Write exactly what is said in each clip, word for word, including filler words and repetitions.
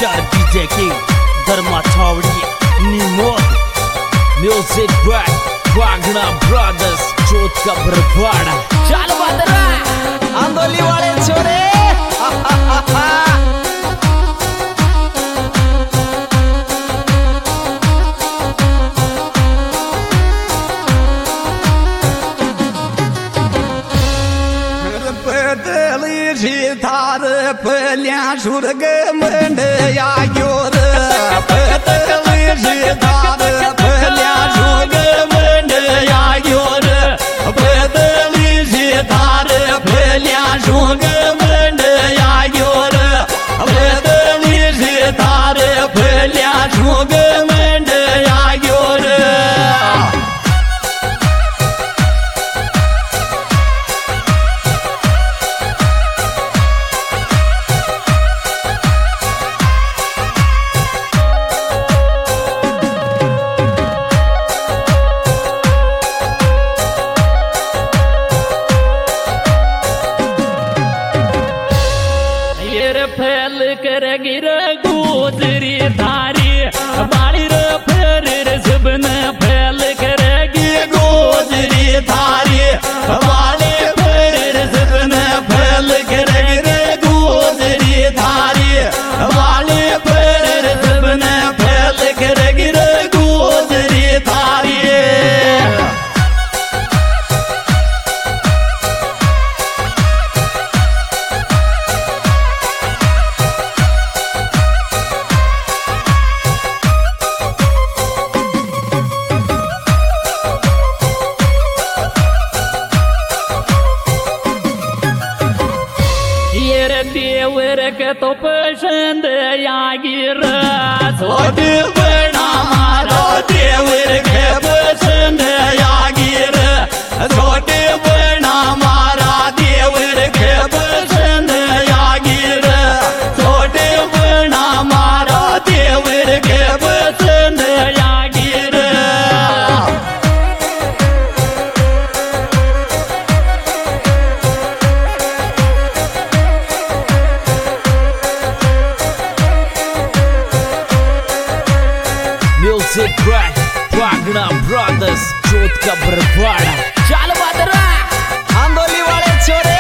Superstar DJ king Dharma छावड़ी निमोद music brand Vagda brothers जोत का बरवाड़ा चल बदरा आंदोली वाले छोरे थार पल्या सुरग मंडया योर पतली थार पल्या सुरग मंडया योर पतली थार पल्या सुरग मंडया योर पतली थार पल्या सुरग मंडया योर फैल कर गिर गोदरी धारी बाड़ी रे फेर रे सबन फैल कर गिर गोदरी धारी बाड़ी फेर रे सबन फैल कर गिर गोदरी धारी बाड़ी फेर रे सबन फैल कर गिर गोदरी धारी देवर के तो पसंद यागिर छोटे बड़ा मारा देवर के पसंद यागिर छोटे बड़ा मारा देवर के पसंद यागिर छोटे बड़ा मारा देवर के पसंद यागिर म्यूजिक ब्रांड वागड़ा ब्रदर्स जोत का बरवाड़ा चल बदरा आंदोली वाले छोरे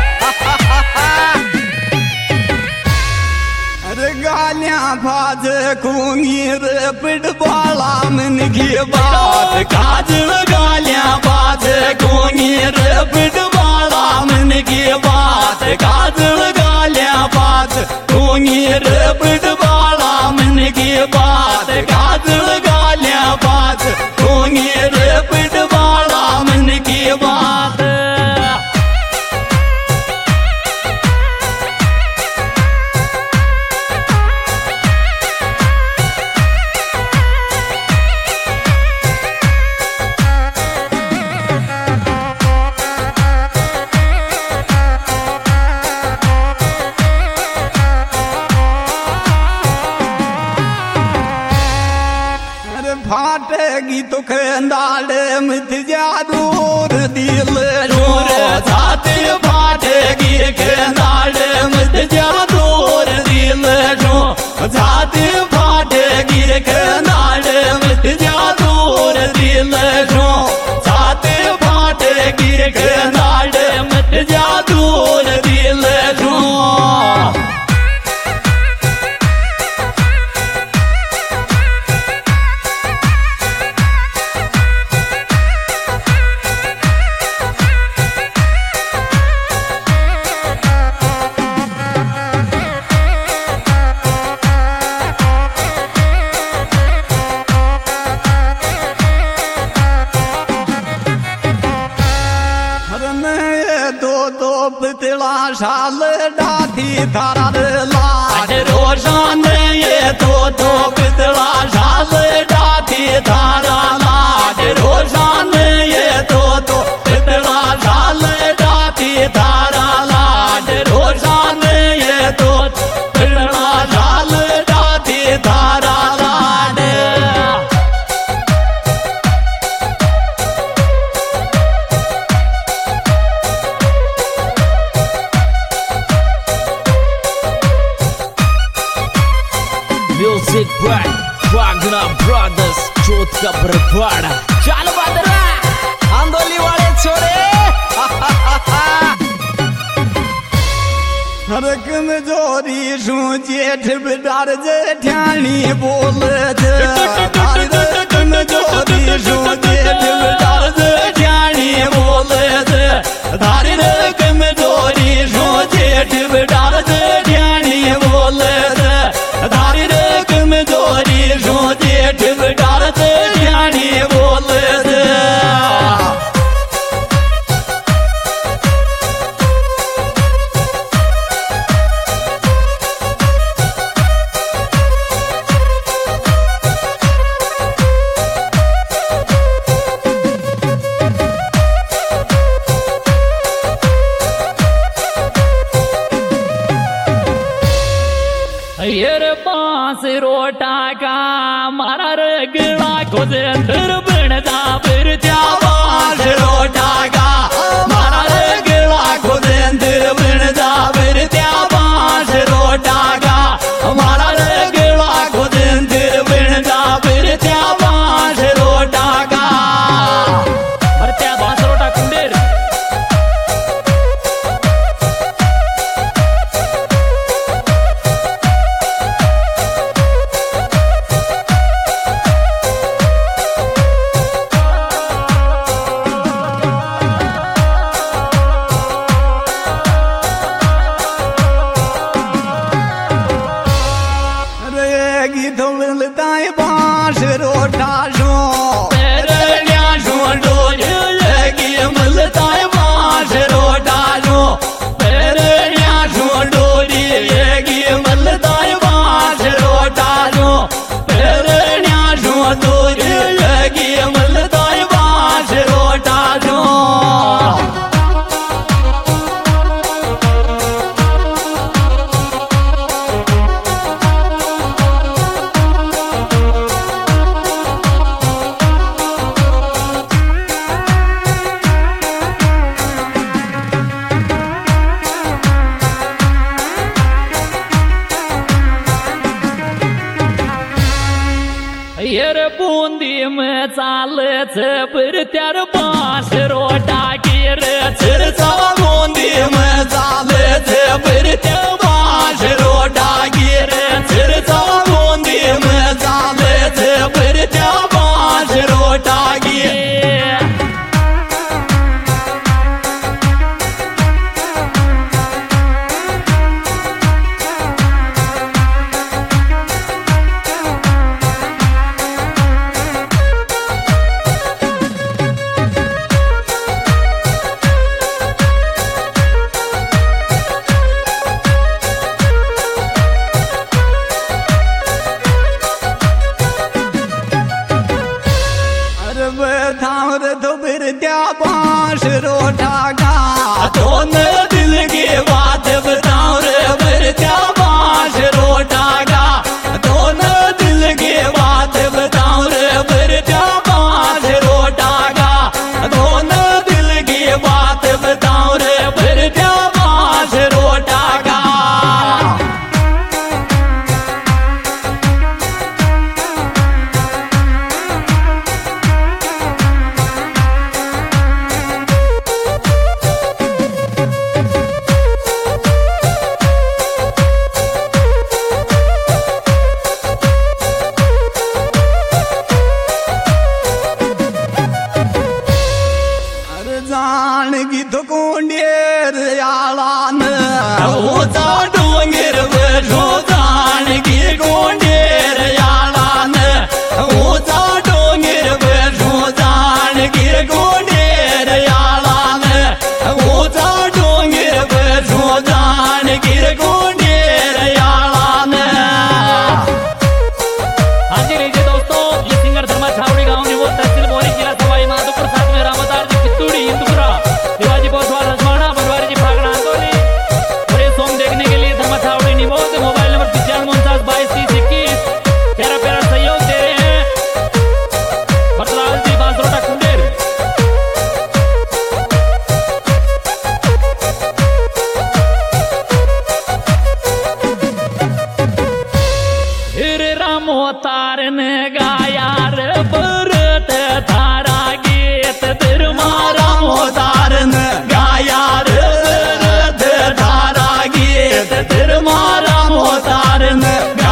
अरे गालियां बाज कुंगीर पिटबाला मन की बात काज गालियां बाज कुंगीर पिटबाला मन की बात काज गालियां बाज कुंगीर पिटबाला मन की बात काज गालियां बाज कुंगीर पिटबाला मन की बात फाटेगी तो खंडाल मत जा दूर दिल जोर जाते फाटेगी खंडाल मत जा दूर दिल जो जाते फाटेगी खंडाल मत जा दूर दिल जो जाते फाटेगी खंडाल मत जा दूर दिल जो पितला शाल डाथी थारा लाज रोशान ये तो तो पितला शाल डाथी थारा लाज रोशान ये तो तो पितला शाल डाथी थारा लाज रोशान ये तो पितला शाल डाथी थारा लाज म्यूजिक बाय वागना ब्रदर्स जोत का बरवाड़ा। चल बदरा आंदोली वाले छोरे रकम जोरी शू जेठ बिडार जेठानी बोल रकम जोरी शू जेठ बिडार जेठानी बोल धारी रकम जोरी शू जेठ बिडार जेठानी बोल धारी रकम जोरी शू जेठ बिडार जेठानी बोल येर पास रोटा का मारा रगड़ा खुद अंदर बन जा फिर क्या पास रोटा का मारा रगड़ा खुद अंदर बन जा फिर क्या पास रोटा का मारा रगड़ा खुद अंदर बन जा फिर क्या पास रोटा का अरे त्या बास रोटा कुंडेर बांस रोटा शो शो डोरे लगी मलता बांस रोटा शो शो डोरी लगी मलता बांस रोटा शो शो डोरी लगी मलता बांस रोटा शो येर बूंदी में चाल पर त्यार बांस रोटा गिर चिरसा बूंदी में चाल पर त्यार बांस रोटा गिर चिरसा बूंदी में चाल पर त्यार बांस रोटा गिर बांस रोटा गा तो दिल की बात बताओ रे बरत्या बांस रोटा गा तो दिल की बात बताओ रे बरत्या बांस रोटा गा तो दिल की बात बताओ रे बरत्या बांस रोटा गा जानगी तो कुंडेर यालान ऊंचा डोंगर बजो जानगी कुंडेर यालान ऊंचा डोंगर बजो जानगी कुंडेर यालान ऊंचा डोंगर बजो जानगी कुंडेर यालान। हाँ जी लीजिए दोस्तों, ये सिंगर धर्मा छावड़ी गाँव निवो तहसील बोरी जिला सवाई माधोपुर साथ में रामदार जी पित्तूड़ी इंदुपुरा शिवाजी पोसवाल रजवाड़ा बनवारी जी फागड़ा आंदोली और ये सॉन्ग देखने मारन